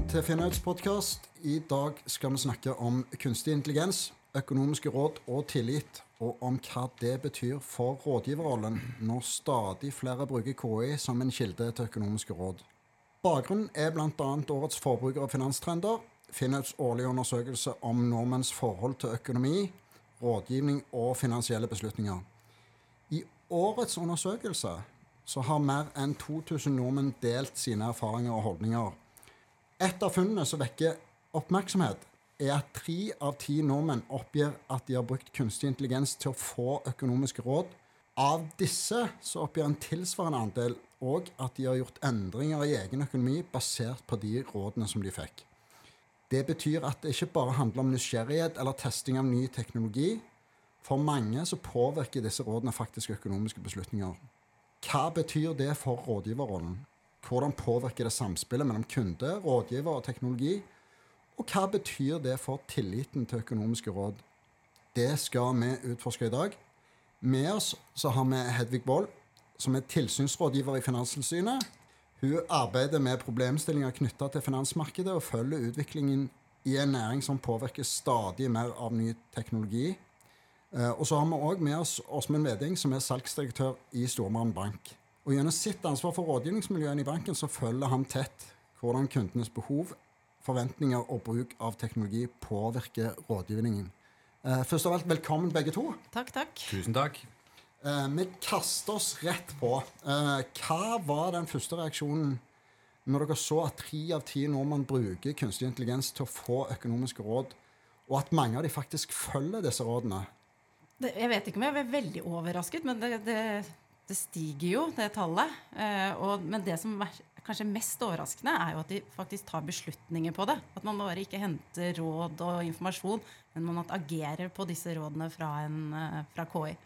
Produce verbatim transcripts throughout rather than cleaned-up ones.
til Finans podcast. I dag skal vi snakke om kunstig intelligens, økonomiske råd og tillit, og om hva det betyr for rådgiverrollen når stadig flere bruker K I som en kilde til økonomiske råd. Bakgrunnen er blant annet årets forbruker- og finanstrender, Finans årlige undersøkelse om nordmenns forhold til økonomi, rådgivning og finansielle beslutninger. I årets undersøkelse så har mer enn to tusen nordmenn delt sine erfaringer og holdninger. Et av funnene som vekker oppmerksomhet er at tre av ti nordmenn oppgir at de har brukt kunstig intelligens til å få økonomiske råd. Av disse så oppgir en tilsvarende andel og at de har gjort endringer i egen økonomi basert på de rådene som de fikk. Det betyr at det ikke bare handler om nysgjerrighet eller testing av ny teknologi. For mange så påvirker disse rådene faktisk økonomiske beslutninger. Hva betyr det for rådgiverrollen? Hvordan påvirker det samspillet mellom kunde, rådgiver og teknologi? Og hva betyr det for tilliten til økonomiske råd? Det skal vi utforske i dag. Med oss så har vi Hedvig Boll, som er tilsynsrådgiver i Finanstilsynet. Hun arbeider med problemstillinger knyttet til finansmarkedet og følger utviklingen i en næring som påvirker stadig mer av ny teknologi. Og så har vi også med oss Åsmund Veding, som er salgsdirektør i Stormann Bank. Og gjennom sitt ansvar for rådgivningsmiljøen i banken så følger han tett hvordan kundenes behov, forventninger og bruk av teknologi påvirker rådgivningen. Først av alt, velkommen begge to. Takk, takk. Tusen takk. Vi kaster oss rett på. Hva var den første reaksjonen når dere så at tre av ti nordmenn bruker kunstig intelligens til å få økonomiske råd, og at mange av de faktisk følger disse rådene? Det, jeg vet ikke om jeg er veldig overrasket, men det, det, det stiger jo, det tallet. Eh, og, men det som er kanskje mest overraskende er jo at de faktisk tar beslutninger på det. At man bare ikke henter råd og informasjon, men man agerer på disse rådene fra, en, fra K I.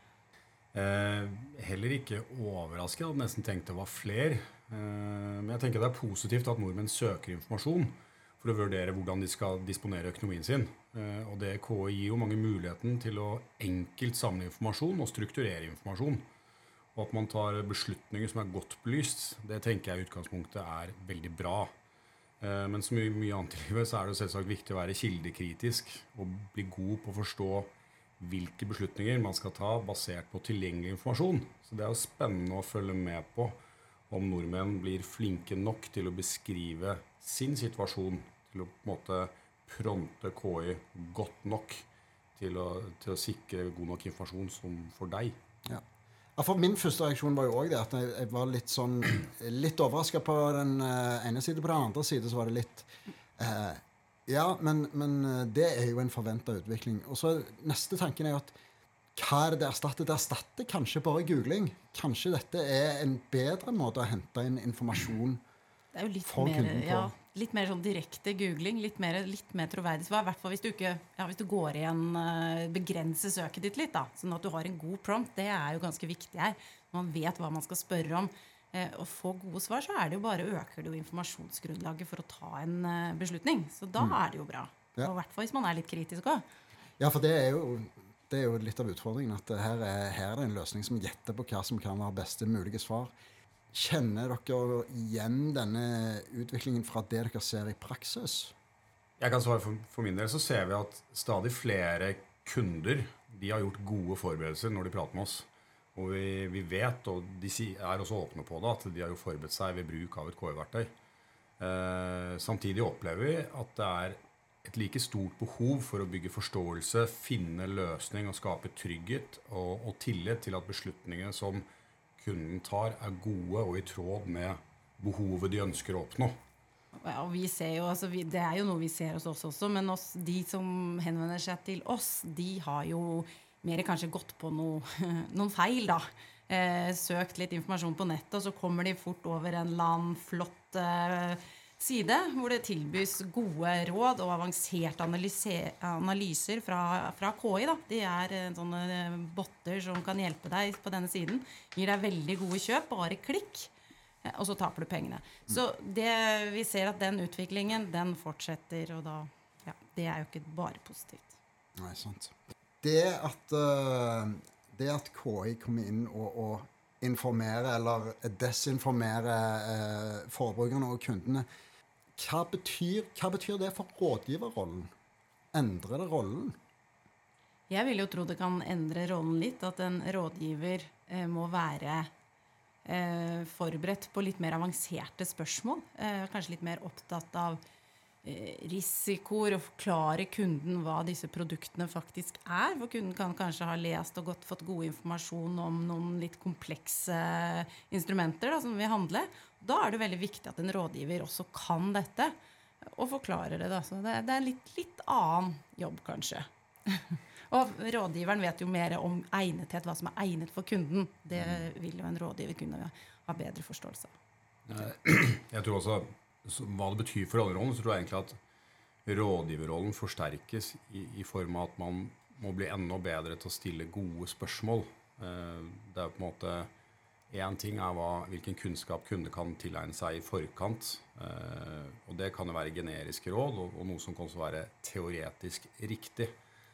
Eh, heller ikke overrasket, jeg hadde nesten tenkt det var flere. Eh, men jeg tenker det er positivt at nordmenn søker informasjon for å vurdere hvordan de skal disponere økonomien sin. Eh, og det K I gir jo mange muligheten til å enkelt samle informasjon og strukturere informasjon. Og at man tar beslutninger som er godt belyst, det tenker jeg i utgangspunktet er veldig bra. Eh, men som i mye annet i livet så er det selvsagt viktig å være kildekritisk og bli god på å forstå hvilke beslutninger man skal ta basert på tilgjengelig informasjon. Så det er jo spennende å følge med på om nordmenn blir flinke nok til å beskrive sin situasjon, til å på en måte pronte K I godt nok til å, til å sikre god nok informasjon som for deg. Ja. Ja, for min første reaksjon var jo også det at jeg, jeg var litt sånn, litt overrasket på den uh, ene siden, på den andre siden så var det litt, uh, ja, men, men det er jo en forventet utvikling. Og så neste tanken er jo at hva er det det erstatter? Det erstatter kanskje bare googling. Kanskje dette er en bedre måte å hente inn informasjon det er jo litt for mer, kunden på. Ja, litt mer sånn direkte googling, litt mer, litt mer troverdig. I hvert fall hvis du, ikke, ja, hvis du går igjen, uh, begrenser søket ditt litt, da, sånn at du har en god prompt, det er jo ganske viktig her. Man vet hva man skal spørre om. Uh, og få gode svar, så er det jo bare øker det jo informasjonsgrunnlaget for å ta en uh, beslutning. Så da mm. er det jo bra. Ja. Og i hvert fall hvis man er litt kritisk også. Ja, for det er jo, det er jo litt av utfordringen, at her er, her er det en løsning som gjetter på hva som kan være beste mulige svar. Kjenner dere igjen denne utviklingen fra det dere ser i praksis? Jeg kan svare for, for min del, så ser vi at stadig flere kunder, de har gjort gode forberedelser når de prater med oss. Og vi, vi vet, og de er også åpne på det, at de har jo forberedt seg ved bruk av et K I-verktøy. Eh, samtidig opplever vi at det er et like stort behov for å bygge forståelse, finne løsning og skape trygghet og, og tillit til at beslutningene som kunden tar er gode og i tråd med behovet de ønsker å oppnå. Ja, og vi ser jo, altså vi, det er jo noe vi ser hos oss også, men oss, de som henvender seg til oss, de har jo mer kanskje gått på noe, noen feil da. Eh, søkt litt informasjon på nettet, og så kommer de fort over en eller annen flott eh, side, hvor det tilbys gode råd og avanserte analyser fra, fra K I. Da. De er sånne botter som kan hjelpe deg på denne siden. Gir deg veldig gode kjøp, bare klikk, og så taper du pengene. Så det, vi ser at den utviklingen, den fortsetter, og da, ja, det er jo ikke bare positivt. Nei, sant. Det at, uh, det at K I kommer inn og, og informerer eller desinformerer uh, forbrukerne og kundene, hva betyr, hva betyr det for rådgiverrollen? Endrer det rollen? Jeg vil jo tro det kan endre rollen litt, at en rådgiver eh, må være eh, forberedt på litt mer avanserte spørsmål. Eh, kanskje litt mer opptatt av eh, risikoer og forklare kunden hva disse produktene faktisk er. For kunden kan kanskje ha lest og godt fått god informasjon om noen litt komplekse instrumenter da, som vil handle. Da er det veldig viktig at en rådgiver også kan dette og forklarer det. Da. Så det, det er litt, litt annen jobb, kanskje. Og rådgiveren vet jo mer om egnethet, hva som er egnet for kunden. Det vil jo en rådgiver kunne ha bedre forståelse av. Jeg tror også, hva det betyr for rollerollen, så tror jeg egentlig at rådgiverrollen forsterkes i, i form av at man må bli enda bedre til å stille gode spørsmål. Det er på en måte... En ting er hva, hvilken kunnskap kunde kan tilegne seg i forkant, eh, og det kan jo være generiske råd, og, og noe som kan også være teoretisk riktig.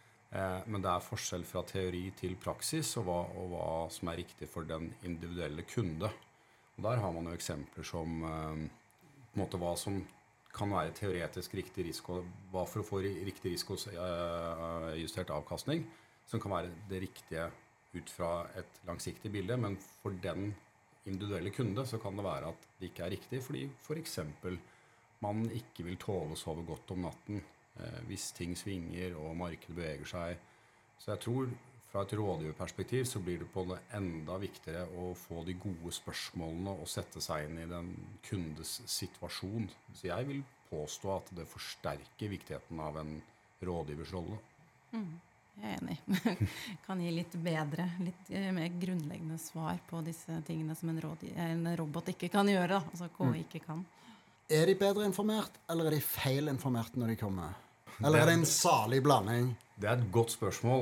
Eh, men det er forskjell fra teori til praksis, og hva, og hva som er riktig for den individuelle kunde. Og der har man jo eksempler som eh, på en måte hva som kan være teoretisk riktig risiko, hva for å få riktig risikojustert avkastning, som kan være det riktige ut fra et langsiktig bilde, men for den individuelle kunde så kan det være at det ikke er riktig, fordi for eksempel man ikke vil tåle å sove godt om natten eh, hvis ting svinger og markedet beveger seg. Så jeg tror fra et rådgiverperspektiv så blir det på det enda viktigere å få de gode spørsmålene og sette seg inn i den kundes situasjon. Så jeg vil påstå at det forsterker viktigheten av en rådgivers rolle. Mm. Jeg er enig. Kan gi litt bedre, litt mer grunnleggende svar på disse tingene som en, råd, en robot ikke kan gjøre, da. Altså K I ikke kan. Er de bedre informert, eller er de feil informert når de kommer? Eller er det en salig blanding? Det er et godt spørsmål.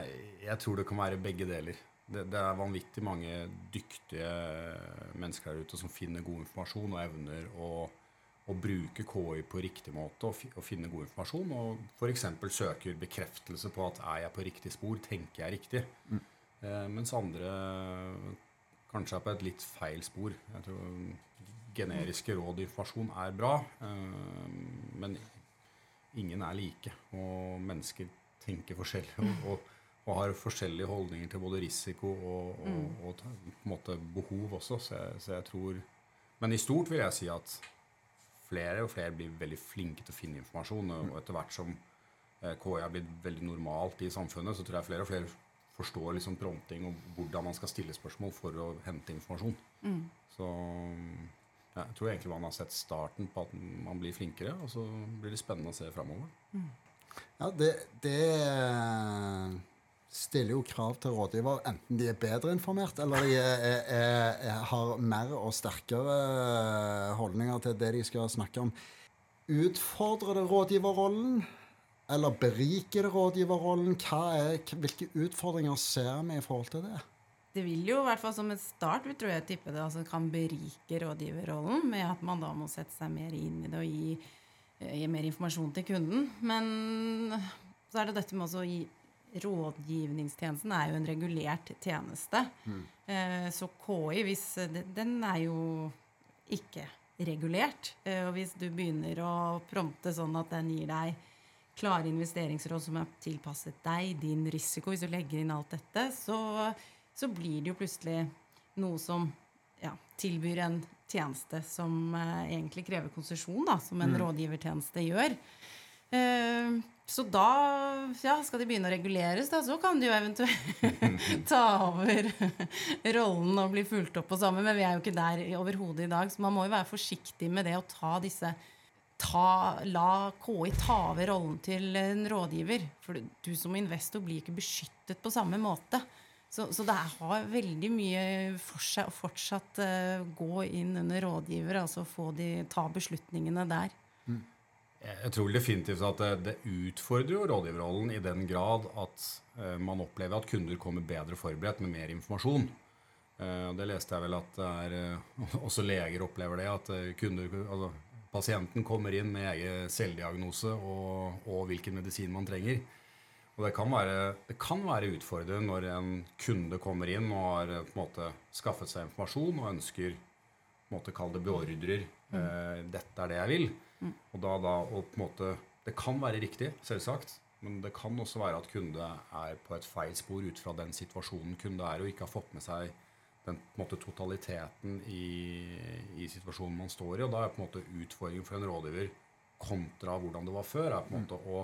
Jeg tror det kan være begge deler. Det, det er vanvittig mange dyktige mennesker der ute som finner god informasjon og evner å å bruke K I på riktig måte og, og finne god informasjon, og for eksempel søker bekreftelse på at er jeg på riktig spor, tenker jeg riktig. Mm. Eh, mens andre kanskje er på et litt feil spor. Jeg tror generiske råd og informasjon er bra, eh, men ingen er like, og mennesker tenker forskjellig, og, og, og har forskjellige holdninger til både risiko og, og, og, og på en måte behov også, så jeg, så jeg tror... Men i stort vil jeg si at flere og flere blir veldig flinke til å finne informasjon, og etter hvert som K I har blitt veldig normalt i samfunnet, så tror jeg flere og flere forstår liksom prompting og hvordan man skal stille spørsmål for å hente informasjon. Mm. Så ja, jeg tror egentlig man har sett starten på at man blir flinkere, og så blir det spennende å se fremover. Mm. Ja, det, det stiller jo krav til rådgiver, enten de er bedre informert, eller de er, er, er, har mer og sterkere holdninger til det de skal snakke om. Utfordrer det rådgiverrollen, eller beriker det rådgiverrollen? Hva er, hvilke utfordringer ser vi i forhold til det? Det vil jo i hvert fall som et start, vi tror jeg tippe det, altså kan berike rådgiverrollen, med at man da må sette seg mer inn i det og gi, gi mer informasjon til kunden. Men så er det dette med å gi rådgivningstjenesten er jo en regulert tjeneste. Mm. Eh, så K I, hvis, den er jo ikke regulert. Eh, og hvis du begynner å prompte sånn at den gir deg klare investeringsråd som er tilpasset deg, din risiko, hvis du legger inn alt dette, så, så blir det jo plutselig noe som ja, tilbyr en tjeneste som eh, egentlig krever konsesjon, da, som en mm. rådgivertjeneste gjør. Eh, så da ja, skal de begynne å reguleres, da, så kan de jo eventuelt ta over rollen og bli fulgt opp på sammen, men vi er jo ikke der overhodet i dag, så man må jo være forsiktig med det å ta disse ta, la K I ta over rollen til en rådgiver, for du som investor blir ikke beskyttet på samme måte. Så, så det har veldig mye for seg å fortsatt uh, gå inn under rådgiver, altså få de ta beslutningene der. Mm. Jeg tror definitivt at det, det utfordrer jo rådgiverrollen i den grad at uh, man opplever at kunder kommer bedre forberedt med mer informasjon. Uh, det leste jeg vel at det er, uh, også leger opplever det, at uh, kunder, altså, pasienten kommer inn med egen selvdiagnose og, og hvilken medisin man trenger. Og det kan være, det kan være utfordrende når en kunde kommer inn og har på en måte skaffet seg informasjon og ønsker, på en måte kalle det beordrer, mm. uh, dette er det jeg vil. Mm. Og da, da, og på en måte, det kan være riktig, selvsagt, men det kan også være at kunde er på et feil spor ut fra den situasjonen kunde er, og ikke har fått med seg den på en måte, totaliteten i, i situasjonen man står i. Og da er på en måte utfordringen for en rådgiver kontra hvordan det var før, er på en måte å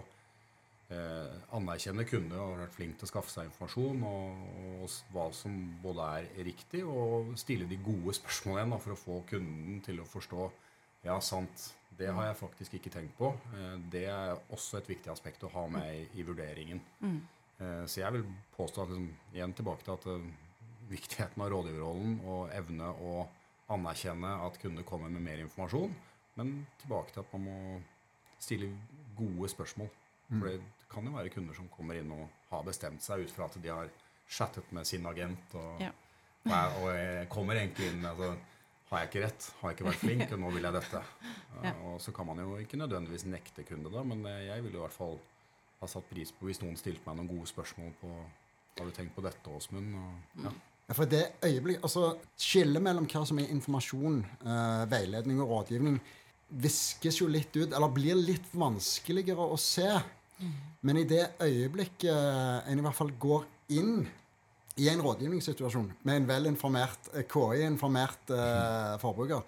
eh, anerkjenne kunde og vært flink til å skaffe seg informasjon og, og hva som både er riktig, og stille de gode spørsmål igjen da, for å få kunden til å forstå ja, sant, det har jeg faktisk ikke tenkt på. Eh, det er også et viktig aspekt å ha med i, i vurderingen. Mm. Eh, så jeg vil påstå at, liksom, igjen tilbake til at uh, viktigheten av rådgiverrollen og evne å anerkjenne at kunder kommer med mer informasjon, men tilbake til at man må stille gode spørsmål. Mm. For det kan jo være kunder som kommer inn og har bestemt seg ut fra at de har chattet med sin agent, og, ja. og, jeg, og jeg kommer egentlig inn, altså, har jeg ikke rett, har jeg ikke vært flink, og nå vil jeg dette. Ja. Og så kan man jo ikke nødvendigvis nekte kunde da, men jeg vil i hvert fall ha satt pris på hvis noen stilte meg noen gode spørsmål på, har du tenkt på dette, Åsmund? Og, ja. Ja, for det øyeblikk, altså skille mellom hva som er informasjon, eh, veiledning og rådgivning, viskes jo litt ut, eller blir litt vanskeligere å se. Mm. Men i det øyeblikket eh, en i hvert fall går inn i en rådgivningssituasjon med en velinformert, K I-informert eh, forbruker,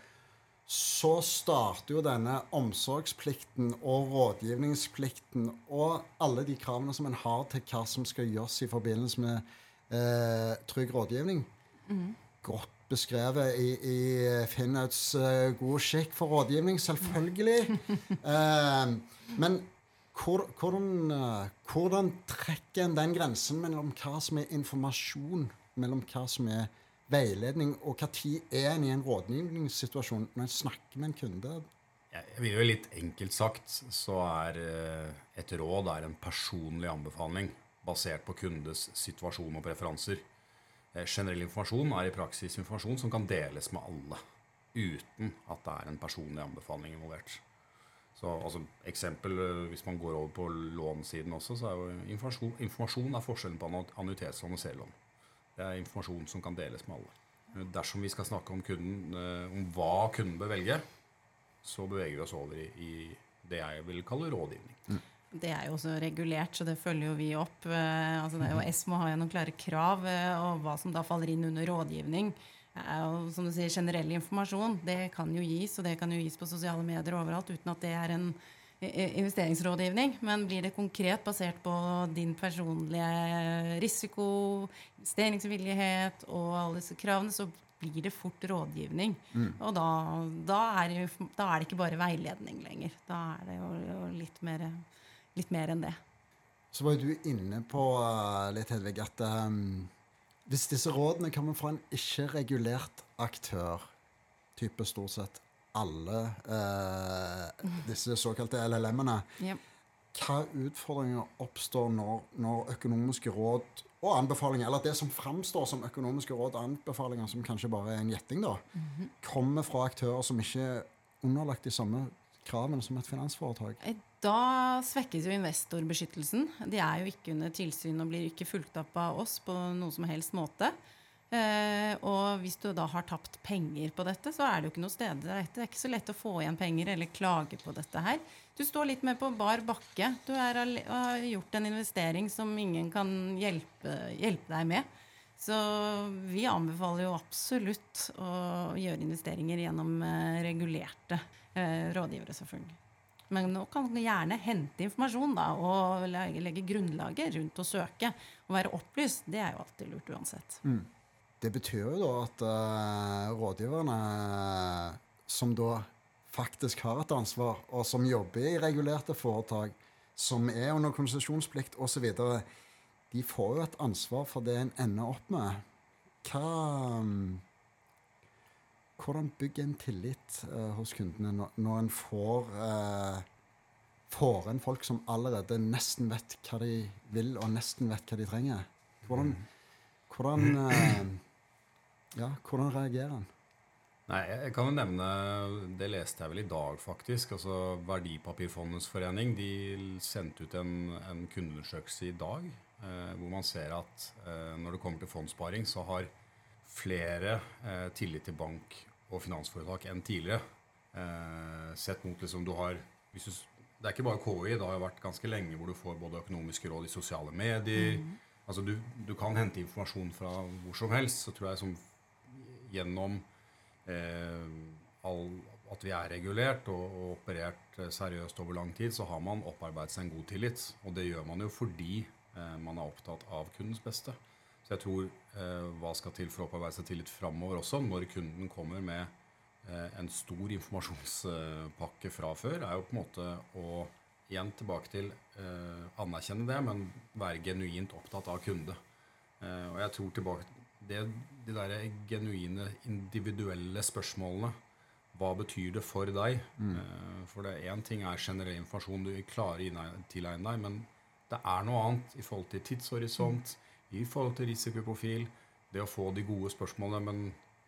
så starter jo denne omsorgsplikten og rådgivningsplikten og alle de kravene som en har til hva som skal gjøres i forbindelse med eh, trygg rådgivning. Mm. Godt beskrevet i, i Finnauts uh, god skikk for rådgivning, selvfølgelig. eh, men hvor, hvordan, uh, hvordan trekker en den grensen mellom hva som er informasjon, mellom hva som er veiledning, og hva tid er en i en rådgivningssituasjon når en snakker med en kunde? Jeg vil jo litt enkelt sagt, så er uh, et råd er en personlig anbefaling basert på kundes situasjon og preferanser. Generell informasjon er i praksis informasjon som kan deles med alle, uten at det er en personlig anbefaling involvert. Så altså, eksempel, hvis man går over på lånsiden også, så er jo informasjon, informasjon er forskjellen på annuitetslån og serielån. Det er informasjon som kan deles med alle. Dersom vi skal snakke om kunden, om hva kunden bør velge, så beveger vi oss over i, i det jeg vil kalle rådgivning. Mm. Det er jo også regulert, så det følger jo vi opp. Eh, altså det er jo, ESMO har jo noen klare krav, eh, og hva som da faller inn under rådgivning. Eh, og som du sier, generell informasjon, det kan jo gis, og det kan jo gis på sosiale medier overalt, uten at det er en investeringsrådgivning. Men blir det konkret basert på din personlige risiko, investeringsvillighet og alle disse kravene, så blir det fort rådgivning. Mm. Og da, da, er det, da er det ikke bare veiledning lenger. Da er det jo, jo litt mer... litt mer enn det. Så var du inne på uh, litt, Hedvig, at um, hvis disse rådene kommer fra en ikke-regulert aktør, type stort sett alle uh, disse såkalte L L M-ene, yep. Hva utfordringer oppstår når, når økonomiske råd og anbefalinger, eller det som fremstår som økonomiske råd og anbefalinger, som kanskje bare er en gjetting da, mm-hmm. kommer fra aktører som ikke er underlagt de samme kravene som et finansforetak? Da svekkes jo investorbeskyttelsen. De er jo ikke under tilsyn og blir ikke fulgt opp av oss på noen som helst måte. Eh, og hvis du da har tapt penger på dette, så er det jo ikke noe sted. Det er ikke så lett å få igjen penger eller klage på dette her. Du står litt mer på bar bakke. Du er, har gjort en investering som ingen kan hjelpe, hjelpe deg med. Så vi anbefaler jo absolutt å gjøre investeringer gjennom eh, regulerte eh, rådgivere, selvfølgelig. Men nå kan du gjerne hente informasjon da, og legge, legge grunnlaget rundt å søke. Og være opplyst, det er jo alltid lurt uansett. Mm. Det betyr jo da at uh, rådgiverne som da faktisk har et ansvar, og som jobber i regulerte foretak, som er under konsesjonsplikt og så videre, de får jo et ansvar for det en ender opp med. Hva... Um, Hvordan bygger en tillit uh, hos kundene når, når en får, uh, får en folk som allerede nesten vet hva de vil og nesten vet hva de trenger? Hvordan, hvordan, uh, ja, hvordan reagerer en? Nei, jeg kan jo nevne, det leste jeg vel i dag faktisk, altså Verdipapirfondets forening, de sendte ut en, en kundeundersøkelse i dag, eh, hvor man ser at eh, når det kommer til fondssparing, så har flere eh, tillit til bank og finansforetak enn tidligere. Eh, sett mot liksom du har hvis du, det er ikke bare K I, det har jo vært ganske lenge hvor du får både økonomiske råd i sosiale medier. Mm. Altså du, du kan hente informasjon fra hvor som helst, så tror jeg som gjennom eh, all, at vi er regulert og, og operert seriøst over lang tid, så har man opparbeidet seg en god tillit. Og det gjør man jo fordi eh, man er opptatt av kundens beste. Så jeg tror eh, hva skal til for å opparbeide seg tillit fremover også, når kunden kommer med eh, en stor informasjonspakke fra før, er jo på en måte å igjen tilbake til eh, anerkjenne det, men være genuint opptatt av kunde. Eh, og jeg tror tilbake det, de der genuine, individuelle spørsmålene, hva betyr det for deg? Mm. Eh, for det en ting er generell informasjon du klarer å tilegne deg, men det er noe annet i forhold til tidshorisont, mm. i forhold til risikoprofil, det å få de gode spørsmålene, men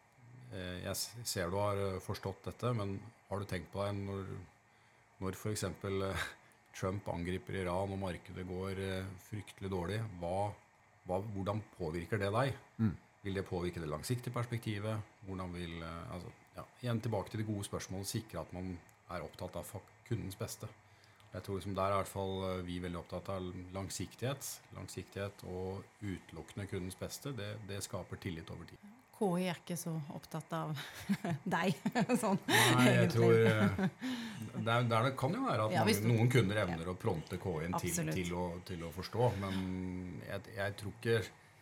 eh, jeg ser du har forstått dette, men har du tenkt på det når, når for eksempel eh, Trump angriper Iran og markedet går eh, fryktelig dårlig, hva, hva, hvordan påvirker det deg? Mm. Vil det påvirke det langsiktige perspektivet? Hvordan vil, eh, altså, ja, igjen tilbake til de gode spørsmålene, sikre at man er opptatt av kundens beste. Jeg tror liksom der er i hvert fall vi veldig opptatt av langsiktighet, langsiktighet og utelukkende kundens beste, det, det skaper tillit over tid. K I er ikke så opptatt av deg, sånn. Nei, jeg tror, der, der det kan jo være at ja, mange, noen kunder evner ja. Å prompte K I-en til, til, å, til å forstå, men jeg, jeg tror ikke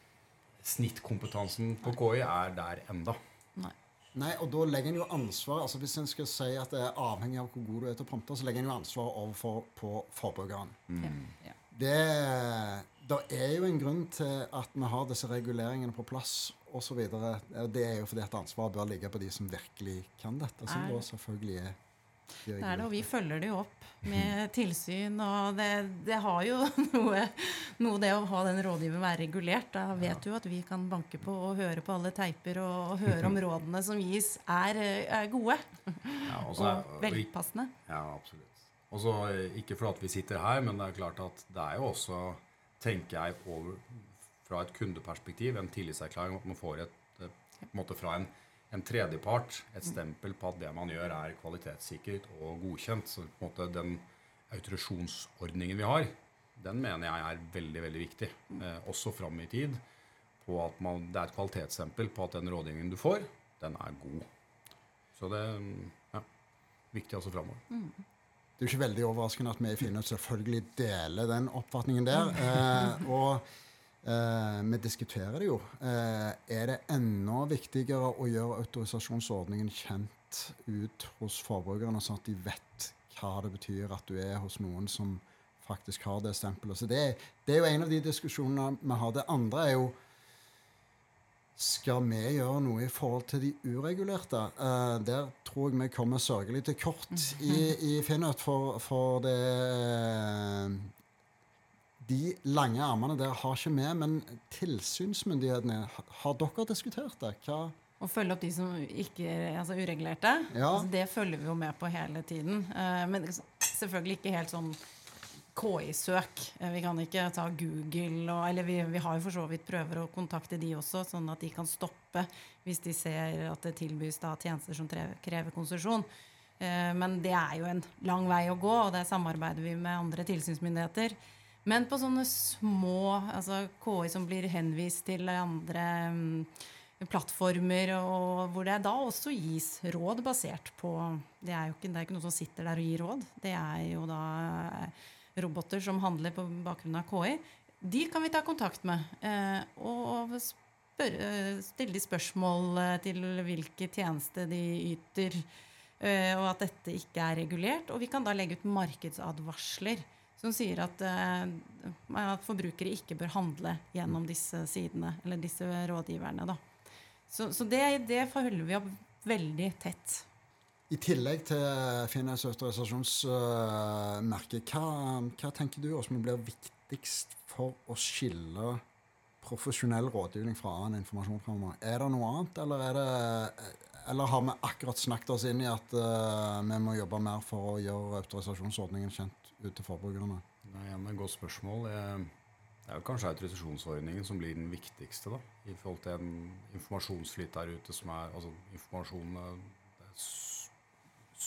snittkompetansen på K I er der enda. Nei. Nei, og da legger en jo ansvar, altså hvis en skal si at det er avhengig av hvor god du er til å prompte, så legger en jo ansvar overfor på forbrukeren. Mm. Ja. Det, det er jo en grunn til at vi har disse reguleringene på plass, og så videre. Det er jo fordi at ansvaret bør ligge på de som virkelig kan dette, som da selvfølgelig er det er det, og vi følger det jo opp med tilsyn, og det, det har jo noe, noe det å ha den rådgiver være regulert. Da vet du at vi kan banke på og høre på alle teiper og, og høre om rådene som gis er, er gode ja, også, og velpassende. Ja, absolutt. Og så ikke for at vi sitter her, men det er klart at det er jo også, tenker jeg, over, fra et kundeperspektiv, en tillitserklæring at man får et, på en måte fra en en tredjepart, et stempel på at det man gjør er kvalitetssikkert og godkjent. Så på en måte den autorisasjonsordningen vi har, den mener jeg er veldig, veldig viktig. Eh, også frem i tid, på at man, det er et kvalitetsstempel på at den rådgivningen du får, den er god. Så det er ja, viktig også fremover. Mm. Det er jo ikke veldig overraskende at vi i Finnøy selvfølgelig deler den oppfatningen der. Eh, og Eh, vi diskuterer det jo. Eh, er det enda viktigere å gjøre autorisasjonsordningen kjent ut hos forbrukerne, sånn at de vet hva det betyr at du er hos noen som faktisk har det stempelet. Så det, det er jo en av de diskusjonene vi har. Det andre er jo, skal vi gjøre noe i forhold til de uregulerte? Eh, der tror jeg vi kommer sørgelig til kort i, i Finnøy, for, for det de lange armene der har ikke med, men tilsynsmyndighetene, har dere diskutert det? Hva? Å følge opp de som ikke er altså uregulerte, ja. altså det følger vi jo med på hele tiden. Uh, men selvfølgelig ikke helt sånn K I-søk. Uh, vi kan ikke ta Google, og, eller vi, vi har jo for så vidt prøver å kontakte de også, sånn at de kan stoppe hvis de ser at det tilbys da tjenester som tre, krever konsesjon. Uh, men det er jo en lang vei å gå, og det samarbeider vi med andre tilsynsmyndigheter. Men på sånne små, altså K I som blir henvist til andre um, plattformer, og hvor det da også gis råd basert på, det er jo ikke, det er ikke noe som sitter der og gir råd, det er jo da roboter som handler på bakgrunn av K I, de kan vi ta kontakt med, eh, og spørre, stille de spørsmål til hvilke tjenester de yter, eh, og at dette ikke er regulert, og vi kan da legge ut markedsadvarsler, som sier at, uh, at forbrukere ikke bør handle gjennom disse sidene, eller disse rådgiverne. Da. Så, så det, det forholder vi opp veldig tett. I tillegg til Finnøys autorisasjonsmerke, uh, hva, hva tenker du som blir viktigst for å skille profesjonell rådgivning fra annen informasjon fremover? Er det noe annet, eller, er det, eller har vi akkurat snakket oss inn i at uh, vi må jobbe mer for å gjøre autorisasjonsordningen kjent ut til forbrukerne? Det er en godt spørsmål. Det er jo kanskje autorisasjonsordningen som blir den viktigste da, i forhold til en informasjonsflyt der ute som er, altså informasjon, det er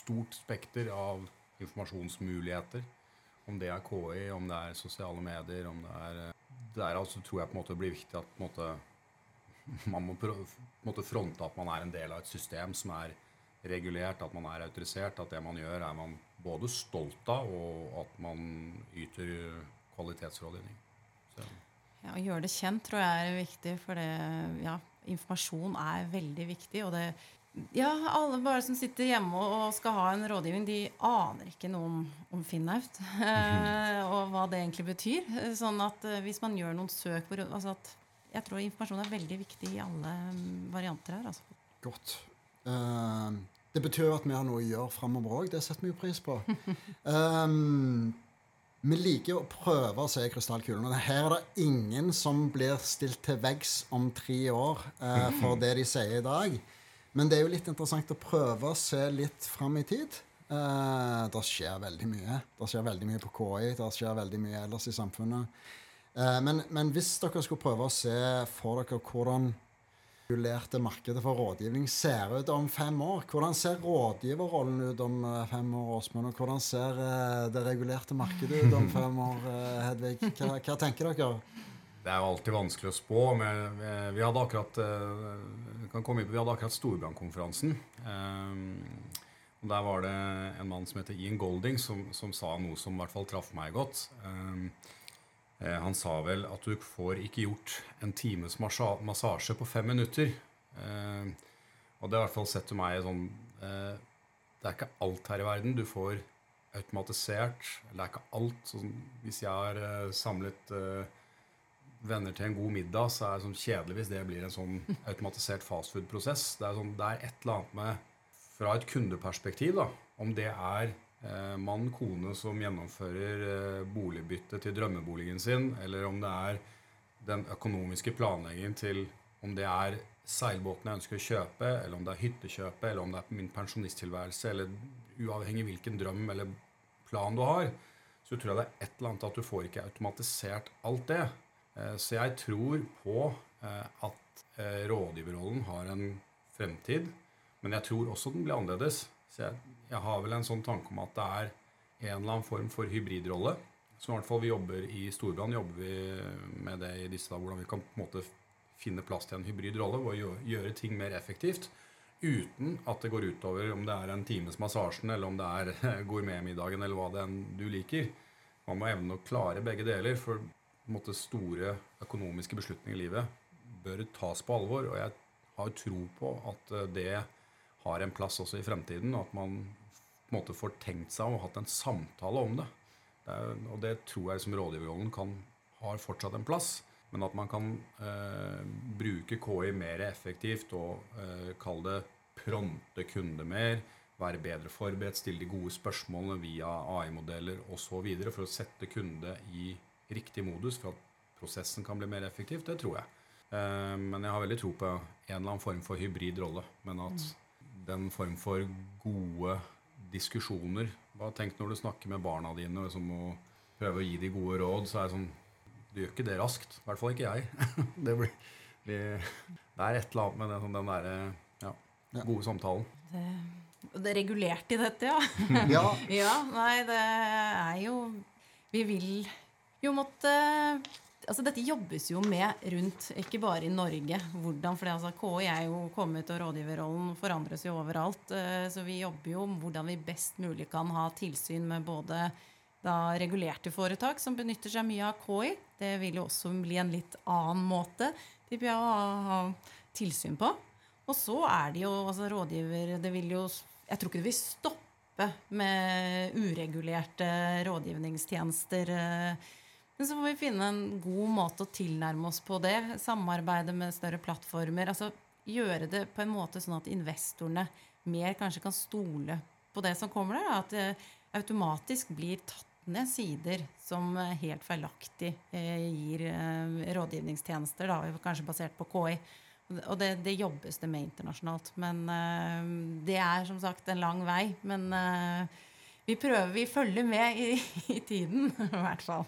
stort spekter av informasjonsmuligheter. Om det er K I, om det er sosiale medier, om det er... Der altså tror jeg på en måte det blir viktig at på en måte, man må prøve, på en måte fronte at man er en del av et system som er regulert, at man er autorisert, at det man gjør er man både stolt av, og at man yter kvalitetsrådgivning. Så. Ja, å gjøre det kjent tror jeg er viktig, for det, ja, informasjon er veldig viktig, og det, ja, alle bare som sitter hjemme og skal ha en rådgivning, de aner ikke noe om, om Finnaut, mm. og hva det egentlig betyr. Sånn at hvis man gjør noen søk på, altså at jeg tror informasjon er veldig viktig i alle varianter her. Altså. Godt. Uh, det betyr at vi har noe å gjøre fremover også. Det setter vi jo pris på. um, vi liker å prøve å se krystallkulen. Her er det ingen som blir stilt til veggs om tre år uh, for det de sier i dag. Men det er jo litt interessant å prøve å se litt frem i tid. Uh, det skjer veldig mye. Det skjer veldig mye på K I. Det skjer veldig mye ellers i samfunnet. Uh, men, men hvis dere skulle prøve å se for dere hvordan regulerte markedet for rådgivning ser ut om fem år. Hvordan ser rådgiverrollen ut om fem år, Åsmund? Og hvordan ser det regulerte markedet ut om fem år, Hedvig? Hva, hva tenker dere? Det er jo alltid vanskelig å spå, men vi hadde akkurat, kan komme inn på, vi hadde akkurat Storbrandkonferansen. Og der var det en mann som heter Ian Golding, som, som sa noe som i hvert fall traff meg godt. Han sa vel at du får ikke gjort en times massasje på fem minutter. Eh, og det har i hvert fall sett til meg sånn, eh, det er ikke alt her i verden du får automatisert. Det er ikke alt. Sånn, hvis jeg har eh, samlet eh, venner til en god middag, så er det sånn kjedelig hvis det blir en sånn automatisert fastfood-prosess. Det er, sånn, det er et eller annet med, fra et kundeperspektiv da, om det er Eh, mann, kone som gjennomfører eh, boligbytte til drømmeboligen sin, eller om det er den økonomiske planleggingen til om det er seilbåten jeg ønsker å kjøpe, eller om det er hyttekjøpe, eller om det er min pensjonisttilværelse, eller uavhengig hvilken drøm eller plan du har, så tror jeg det er et eller annet at du får ikke automatisert alt det. Eh, så jeg tror på eh, at eh, rådgiverrollen har en fremtid, men jeg tror også den blir annerledes. Så jeg, jeg har vel en sånn tanke om at det er en eller annen form for hybridrolle. Så i hvert fall vi jobber i Storbrand, jobber vi med det i disse dager, hvordan vi kan på en måte finne plass til en hybridrolle, og gjøre, gjøre ting mer effektivt, uten at det går utover om det er en times massasjen, eller om det er gourmetmiddagen, eller hva det enn du liker. Man må evne å klare begge deler, for på en måte, store økonomiske beslutninger i livet bør tas på alvor, og jeg har tro på at det har en plass også i fremtiden, og at man på en måte får tenkt seg og hatt en samtale om det. det er, og det tror jeg som rådgiverrollen kan, har fortsatt en plass, men at man kan eh, bruke K I mer effektivt og eh, kalle det pronte kunde mer, være bedre forberedt, stille de gode spørsmålene via A I-modeller og så videre for å sette kunde i riktig modus for at prosessen kan bli mer effektivt, det tror jeg. Eh, men jeg har veldig tro på en eller annen form for hybridrolle, men at mm. den form for gode diskusjoner. Bare tenk når du snakker med barna dine og liksom, og prøver å gi de gode råd, så er det sånn, du gjør ikke det raskt. I hvert fall ikke jeg. det, blir, det, det er et eller annet med den, den der, ja, gode samtalen. Det, det er regulert i dette, ja. ja. ja, nei, det er jo, vi vil jo måtte... Altså, dette jobbes jo med rundt, ikke bare i Norge. Hvordan, for altså, K I er jo kommet, og rådgiverrollen forandres jo overalt. Så vi jobber jo om hvordan vi best mulig kan ha tilsyn med både da, regulerte foretak som benytter seg mye av K I. Det vil jo også bli en litt annen måte til å ha tilsyn på. Og så er det jo, altså rådgiver, det vil jo, jeg tror ikke det vil stoppe med uregulerte rådgivningstjenester. Men så må vi finne en god måte å tilnærme oss på det, samarbeide med større plattformer, altså gjøre det på en måte sånn at investorene mer kanskje kan stole på det som kommer der, at det automatisk blir tatt ned sider som helt feilaktig eh, gir eh, rådgivningstjenester, da, kanskje basert på K I. Og det, det jobbes det med internasjonalt, men eh, det er som sagt en lang vei, men eh, vi prøver, vi følger med i, i tiden, i hvert fall.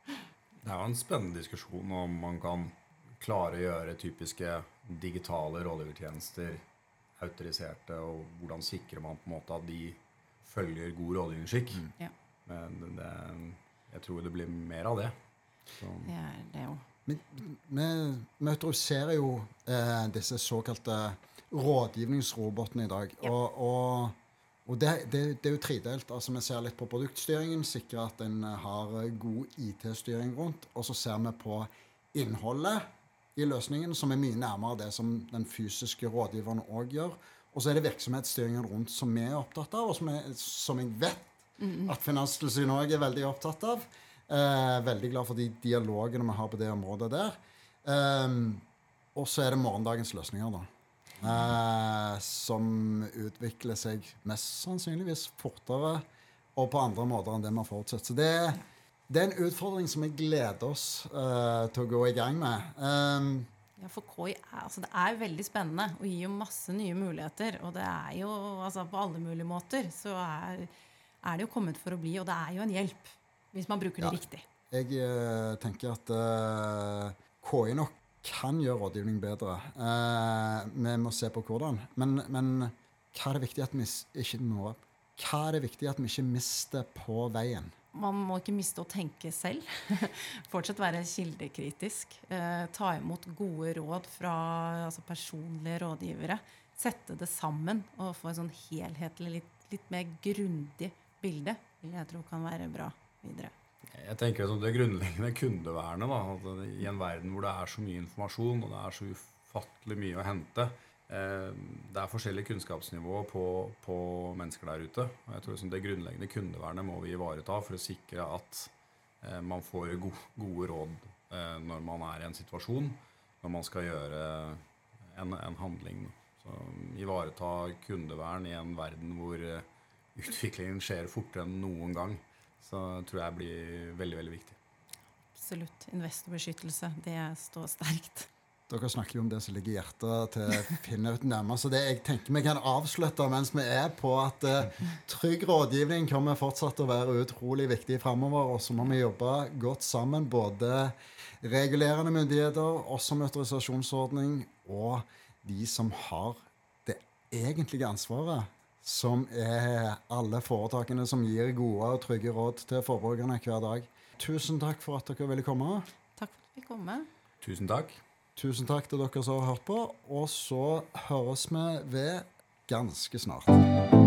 Det er jo en spennende diskusjon om man kan klare å gjøre typiske digitale rådgivertjenester autoriserte, og hvordan sikrer man på en måte at de følger god rådgivningsskikk. Mm. Ja. Men det, jeg tror det blir mer av det. Så. Det er det jo. Vi, vi, vi autoriserer jo eh, disse såkalte rådgivningsrobotene i dag. Ja. Og, og, og det, det, det er jo tredelt. Altså, vi ser litt på produktstyringen, sikrer at en har god I T-styring rundt. Og så ser vi på innholdet i løsningen, som er mye nærmere det som den fysiske rådgiveren også gjør. Og så er det virksomhetsstyringen rundt som vi er opptatt av, og som, er, som jeg vet mm. at Finanstilsynet også er veldig opptatt av. Eh, veldig glad for de dialogene vi har på det området der. Eh, og så er det morgendagens løsninger da. Eh, som utvikler seg mest sannsynligvis fortere og på andre måter enn det vi har forutsett. Så det, det er en utfordring som vi gleder oss eh, til å gå i gang med. Eh, Ja, for K I er, altså det er veldig spennende og gir jo masse nye muligheter. Og det er jo, altså på alle mulige måter, så er, er det jo kommet for å bli, og det er jo en hjelp hvis man bruker det ja, riktig. Jeg eh, tenker at eh, K I nok kan gjøre rådgivning bedre. Eh, vi må se på hvordan. Men, men hva er det viktig at vi ikke når? Hva er det viktig at vi ikke mister på veien? Man må ikke miste å tenke selv. Fortsatt være kildekritisk. Eh, ta imot gode råd fra altså personlige rådgivere. Sette det sammen og få et sånn helhetlig, litt, litt mer grundig bilde. Vil jeg tro kan være bra videre. Jeg tenker at det grunnleggende kundevernet, da, at i en verden hvor det er så mye informasjon, og det er så ufattelig mye å hente, det er forskjellig kunnskapsnivå på, på mennesker der ute. Og jeg tror liksom det grunnleggende kundevernet må vi ivareta for å sikre at eh, man får go gode råd eh, når man er i en situasjon, når man skal gjøre en, en handling. Så ivareta kundevern i en verden hvor eh, utviklingen skjer fortere enn noen gang, så tror jeg blir veldig, veldig viktig. Absolutt. Investorbeskyttelse, det står sterkt. Dere snakker jo om det som ligger i hjertet til finne ut nærmere. Så det jeg tenker vi kan avslutte mens vi er på at uh, trygg rådgivning kommer fortsatt til å være utrolig viktig fremover. Og så må vi jobbe godt sammen, både regulerende myndigheter, oss som autorisasjonsordning, og de som har det egentlige ansvaret, som er alle foretakene som gir gode og trygge råd til forbrukerne hver dag. Tusen takk for at dere ville komme. Takk for at vi kom med. Tusen takk. Tusen takk til dere som har hørt på, og så høres vi ved ganske snart.